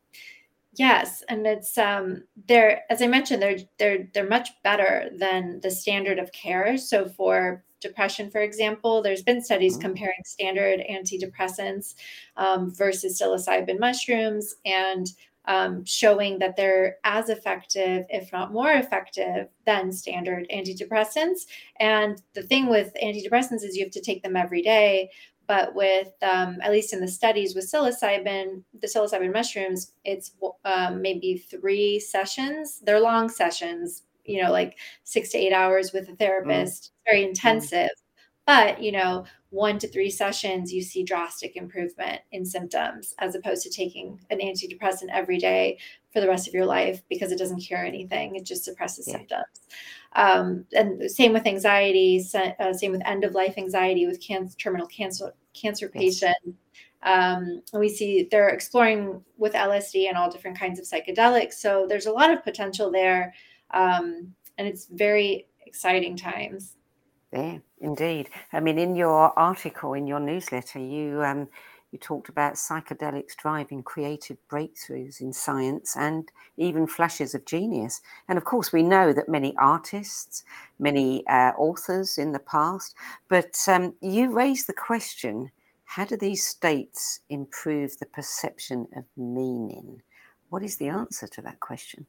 Yes. And it's, um, they're, as I mentioned, they're, they're, they're much better than the standard of care. So for depression, for example, there's been studies mm. comparing standard antidepressants um, versus psilocybin mushrooms, and Um, showing that they're as effective, if not more effective, than standard antidepressants. And the thing with antidepressants is you have to take them every day. But with, um, at least in the studies with psilocybin, the psilocybin mushrooms, it's um, maybe three sessions. They're long sessions, you know, like six to eight hours with a therapist, mm. very intensive. Mm. But, you know, one to three sessions, you see drastic improvement in symptoms, as opposed to taking an antidepressant every day for the rest of your life, because it doesn't cure anything. It just suppresses yeah. symptoms. Um, and same with anxiety, uh, same with end-of-life anxiety with cancer, terminal cancer, cancer yes. patients. Um, and we see they're exploring with L S D and all different kinds of psychedelics. So there's a lot of potential there. Um, and it's very exciting times. Yeah, indeed. I mean, in your article, in your newsletter, you um, you talked about psychedelics driving creative breakthroughs in science and even flashes of genius. And of course, we know that many artists, many uh, authors in the past, but um, you raised the question, how do these states improve the perception of meaning? What is the answer to that question?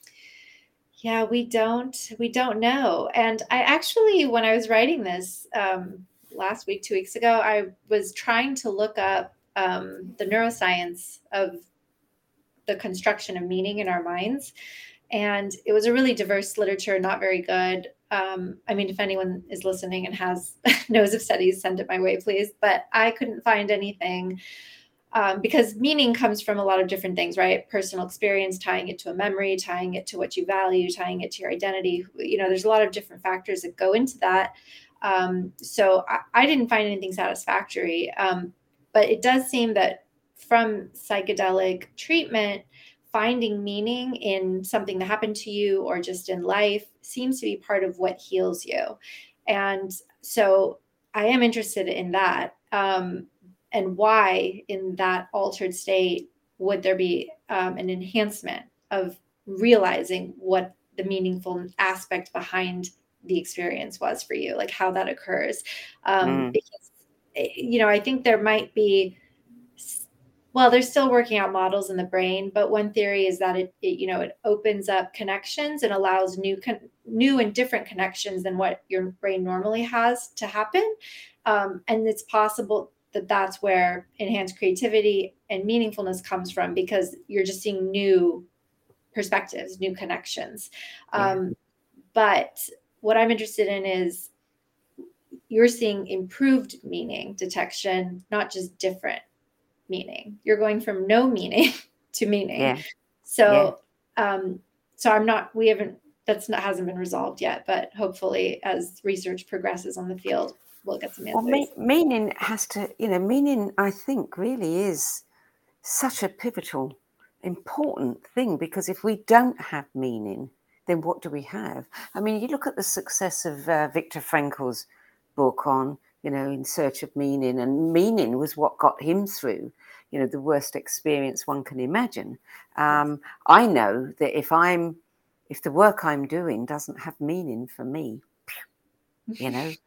Yeah, we don't, we don't know. And I actually, when I was writing this um, last week, two weeks ago, I was trying to look up um, the neuroscience of the construction of meaning in our minds. And it was a really diverse literature, not very good. Um, I mean, if anyone is listening and has knows of studies, send it my way, please. But I couldn't find anything. Um, because meaning comes from a lot of different things, right? Personal experience, tying it to a memory, tying it to what you value, tying it to your identity. You know, there's a lot of different factors that go into that. Um, so I, I didn't find anything satisfactory. Um, but it does seem that from psychedelic treatment, finding meaning in something that happened to you or just in life seems to be part of what heals you. And so I am interested in that. Um, And why, in that altered state, would there be um, an enhancement of realizing what the meaningful aspect behind the experience was for you, like how that occurs? Um, mm. Because, you know, I think there might be, well, they're still working out models in the brain, but one theory is that it, it you know, it opens up connections and allows new, con- new and different connections than what your brain normally has to happen. Um, and it's possible that that's where enhanced creativity and meaningfulness comes from, because you're just seeing new perspectives, new connections. Yeah. Um, but what I'm interested in is you're seeing improved meaning detection, not just different meaning. You're going from no meaning to meaning. Yeah. So, yeah. Um, so I'm not, we haven't, that's not, hasn't been resolved yet, but hopefully as research progresses on the field, we'll get some answers. Well, me- meaning has to, you know, meaning I think really is such a pivotal, important thing, because if we don't have meaning, then what do we have? I mean, you look at the success of uh, Viktor Frankl's book on, you know, In Search of Meaning, and meaning was what got him through, you know, the worst experience one can imagine. Um, I know that if I'm, if the work I'm doing doesn't have meaning for me, you know,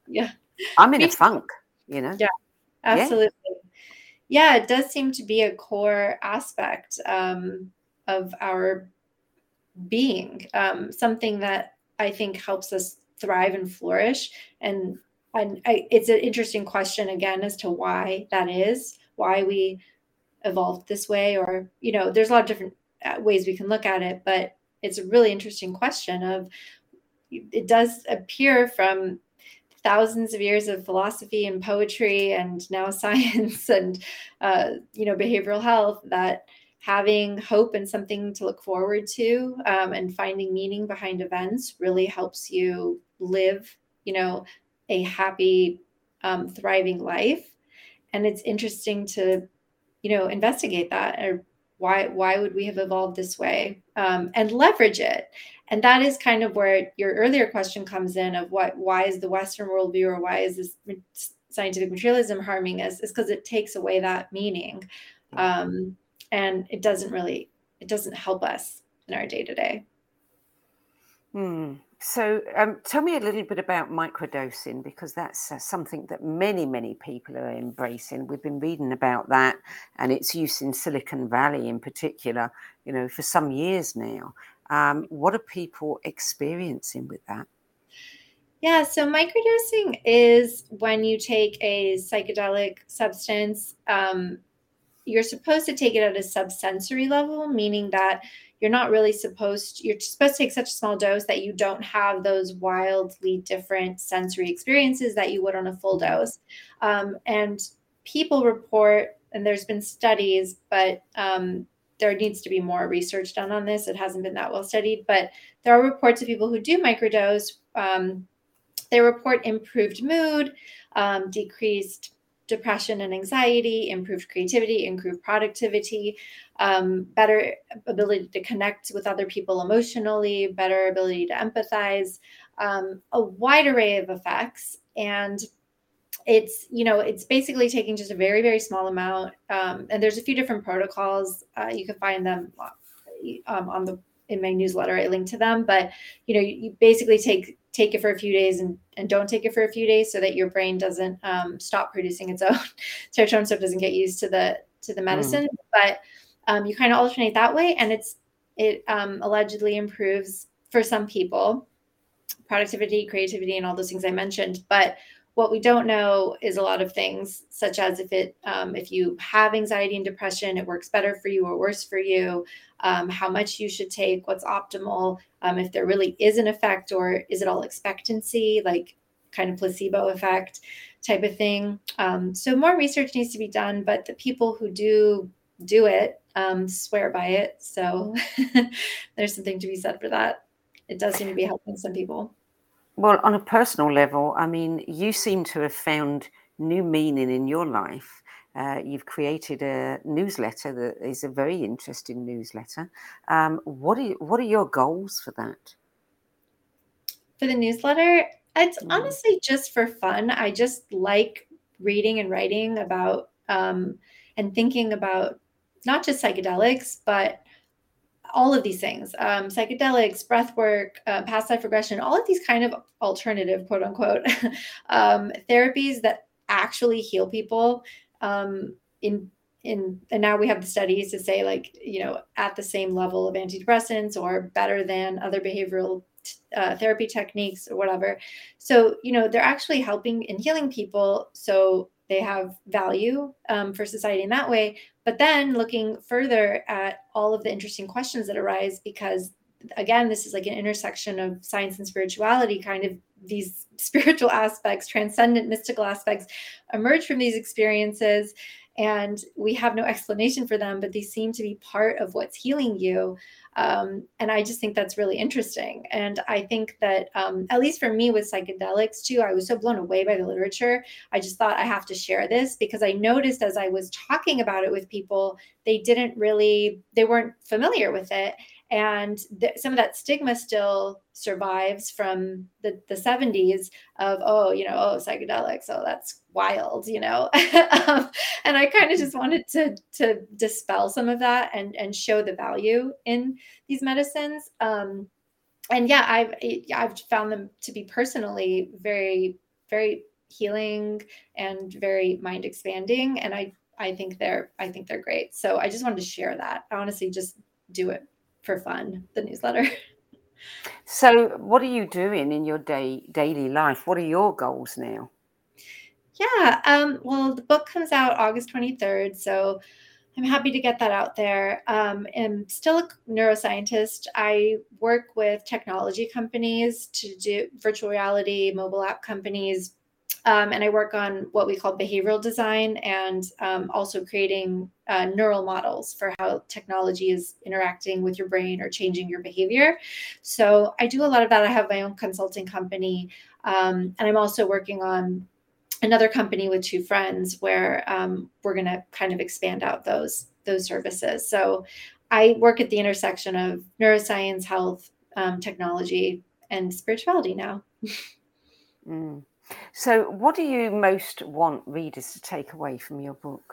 Yeah. I'm in Me a funk, you know? Yeah, absolutely. Yeah. yeah, it does seem to be a core aspect um, of our being, um, something that I think helps us thrive and flourish. And, and I, it's an interesting question again as to why that is, why we evolved this way, or, you know, there's a lot of different uh, ways we can look at it, but it's a really interesting question of, it does appear from thousands of years of philosophy and poetry and now science and, uh, you know, behavioral health, that having hope and something to look forward to um, and finding meaning behind events really helps you live, you know, a happy, um, thriving life. And it's interesting to, you know, investigate that, or why, why would we have evolved this way, um, and leverage it. And that is kind of where your earlier question comes in of what, why is the Western worldview, or why is this scientific materialism harming us, is because it takes away that meaning. Um, and it doesn't really, it doesn't help us in our day to day. Hmm. So um, tell me a little bit about microdosing, because that's uh, something that many, many people are embracing. We've been reading about that and its use in Silicon Valley in particular, you know, for some years now. Um, what are people experiencing with that? Yeah, so microdosing is when you take a psychedelic substance, um, you're supposed to take it at a subsensory level, meaning that you're not really supposed, you're supposed to take such a small dose that you don't have those wildly different sensory experiences that you would on a full dose. Um, and people report, and there's been studies, but um, there needs to be more research done on this. It hasn't been that well studied, but there are reports of people who do microdose. Um, they report improved mood, um, decreased depression and anxiety, improved creativity, improved productivity, um, better ability to connect with other people emotionally, better ability to empathize, um, a wide array of effects. And it's, you know, it's basically taking just a very, very small amount. Um, and there's a few different protocols. Uh, you can find them um, on the, in my newsletter, I link to them, but, you know, you, you basically take, take it for a few days and, and don't take it for a few days so that your brain doesn't um, stop producing its own serotonin, so it doesn't get used to the, to the medicine. Mm. But um, you kind of alternate that way. And it's, it um, allegedly improves for some people, productivity, creativity, and all those things I mentioned. But what we don't know is a lot of things, such as if it, um, if you have anxiety and depression, it works better for you or worse for you, um, how much you should take, what's optimal, um, if there really is an effect, or is it all expectancy, like kind of placebo effect type of thing. Um, so more research needs to be done, but the people who do do it um, swear by it. So there's something to be said for that. It does seem to be helping some people. Well, on a personal level, I mean, you seem to have found new meaning in your life. Uh, you've created a newsletter that is a very interesting newsletter. Um, what are you, what are your goals for that? For the newsletter, it's mm. honestly just for fun. I just like reading and writing about um, and thinking about not just psychedelics, but all of these things, um, psychedelics, breath work, uh, past life regression, all of these kind of alternative, quote unquote, um, therapies that actually heal people um, in, in, and now we have the studies to say, like, you know, at the same level of antidepressants or better than other behavioral uh, therapy techniques or whatever. So, you know, they're actually helping and healing people. So they have value um, for society in that way. But then looking further at all of the interesting questions that arise, because again, this is like an intersection of science and spirituality, kind of these spiritual aspects, transcendent mystical aspects emerge from these experiences. And we have no explanation for them, but they seem to be part of what's healing you. Um, and I just think that's really interesting. And I think that, um, at least for me with psychedelics too, I was so blown away by the literature. I just thought I have to share this, because I noticed as I was talking about it with people, they didn't really, they weren't familiar with it. And th- some of that stigma still survives from the, the seventies of, oh, you know, oh, psychedelics, oh, that's wild, you know. um, and I kind of just wanted to to dispel some of that and, and show the value in these medicines. Um, and yeah, I've I've found them to be personally very very healing and very mind expanding. And I, I think they're, I think they're great. So I just wanted to share that. I honestly just do it for fun, the newsletter. So what are you doing in your day daily life? What are your goals now? Yeah. Um, well, the book comes out August twenty-third. So I'm happy to get that out there. Um, I'm still a neuroscientist. I work with technology companies to do virtual reality, mobile app companies. Um, and I work on what we call behavioral design and um, also creating uh, neural models for how technology is interacting with your brain or changing your behavior. So I do a lot of that. I have my own consulting company. Um, and I'm also working on another company with two friends where um, we're going to kind of expand out those those services. So I work at the intersection of neuroscience, health, um, technology, and spirituality now. Mm. So what do you most want readers to take away from your book?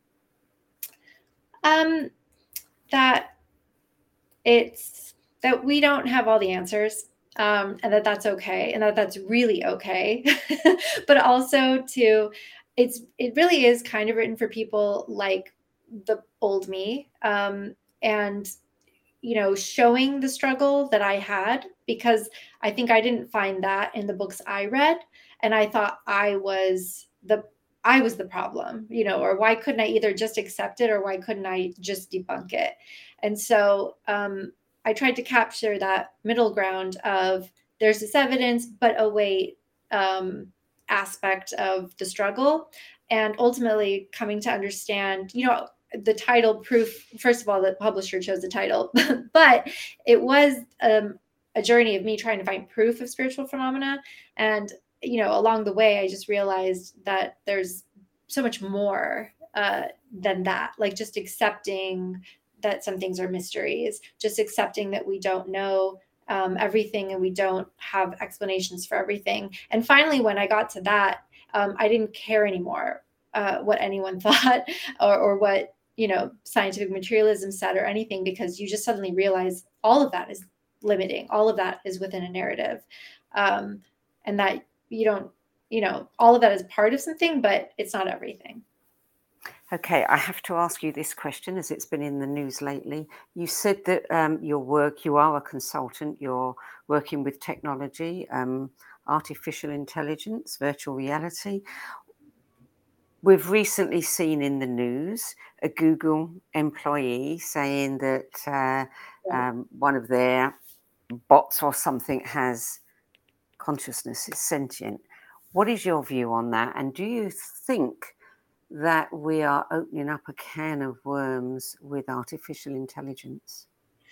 Um, that it's that we don't have all the answers. Um, and that that's okay, and that that's really okay. But also to, it's it really is kind of written for people like the old me, um, and you know, showing the struggle that I had, because I think I didn't find that in the books I read, and I thought I was the I was the problem, you know, or why couldn't I either just accept it or why couldn't I just debunk it? And so um, I tried to capture that middle ground of there's this evidence, but oh wait, um, aspect of the struggle, and ultimately coming to understand, you know, the title Proof. First of all, the publisher chose the title, but it was um, a journey of me trying to find proof of spiritual phenomena. And, you know, along the way, I just realized that there's so much more uh, than that, like just accepting that some things are mysteries, just accepting that we don't know um, everything and we don't have explanations for everything. And finally, when I got to that, um, I didn't care anymore uh, what anyone thought or, or what, you know, scientific materialism said or anything, because you just suddenly realize all of that is limiting. All of that is within a narrative. Um, and that you don't, you know, all of that is part of something, but it's not everything. Okay, I have to ask you this question as it's been in the news lately. You said that um, your work, you are a consultant, you're working with technology, um, artificial intelligence, virtual reality. We've recently seen in the news a Google employee saying that uh, um, one of their bots or something has consciousness, is sentient. What is your view on that? And do you think that we are opening up a can of worms with artificial intelligence?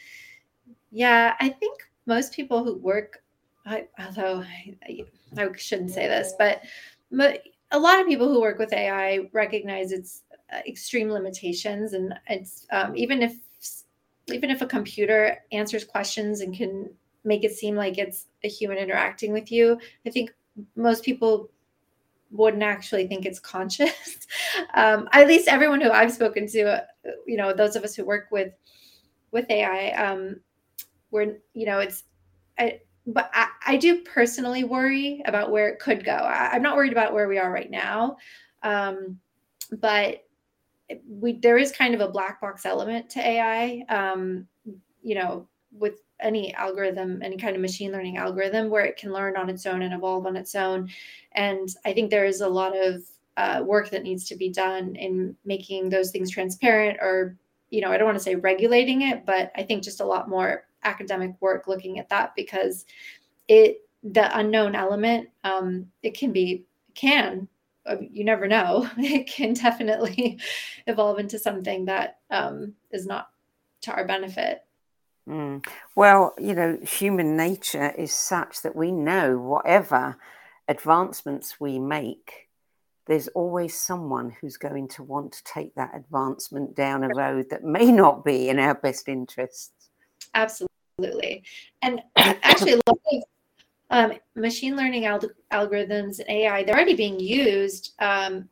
Yeah, I think most people who work, I, although I, I shouldn't say this, but, but a lot of people who work with A I recognize its extreme limitations, and it's um, even if even if a computer answers questions and can make it seem like it's a human interacting with you, I think most people wouldn't actually think it's conscious. um, at least everyone who I've spoken to, uh, you know, those of us who work with with A I, um, we're, you know, it's, I, but I, I do personally worry about where it could go. I, I'm not worried about where we are right now, um, but we there is kind of a black box element to A I, um, you know, with any algorithm, any kind of machine learning algorithm, where it can learn on its own and evolve on its own. And I think there is a lot of uh, work that needs to be done in making those things transparent, or, you know, I don't want to say regulating it, but I think just a lot more academic work looking at that, because it, the unknown element, um, it can be, can, you never know, it can definitely evolve into something that um, is not to our benefit. Mm. Well, you know, human nature is such that we know whatever advancements we make, there's always someone who's going to want to take that advancement down a road that may not be in our best interests. Absolutely. And actually, a lot of um, machine learning al- algorithms and A I, they're already being used. Um, like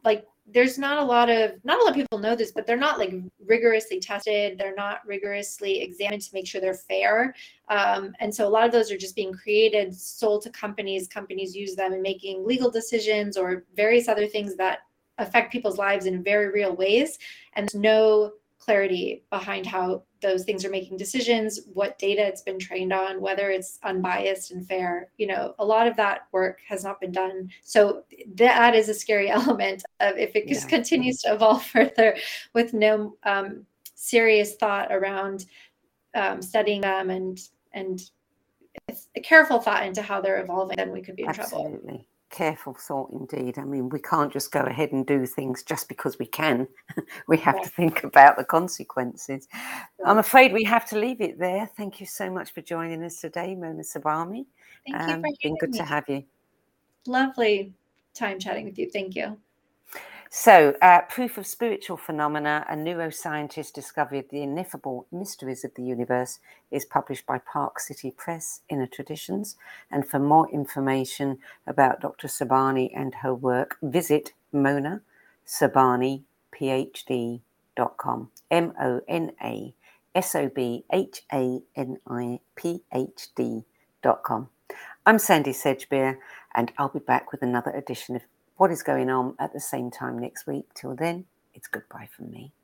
there's not a lot of, not a lot of people know this, but they're not like rigorously tested. They're not rigorously examined to make sure they're fair. Um, and so a lot of those are just being created, sold to companies. Companies use them in making legal decisions or various other things that affect people's lives in very real ways. And there's no clarity behind how those things are making decisions, what data it's been trained on, whether it's unbiased and fair. You know, a lot of that work has not been done. So that is a scary element of if it just yeah. continues to evolve further with no um, serious thought around um, studying them and and a careful thought into how they're evolving, then we could be in Absolutely. trouble. Absolutely. Careful thought indeed. I mean, we can't just go ahead and do things just because we can. We have yeah. to think about the consequences. Yeah. I'm afraid we have to leave it there. Thank you so much for joining us today, Mona Sobhani. Thank um, you for having been good me. to have you. Lovely time chatting with you. Thank you. So, uh, Proof of Spiritual Phenomena, a neuroscientist discovery of the ineffable mysteries of the universe, is published by Park City Press, Inner Traditions. And for more information about Doctor Sobhani and her work, visit Mona Sobhani P H D dot com. M O N A S O B H A N I P H D dot com. I'm Sandy Sedgbeer, and I'll be back with another edition of What is Going On at the same time next week. Till then, it's goodbye from me.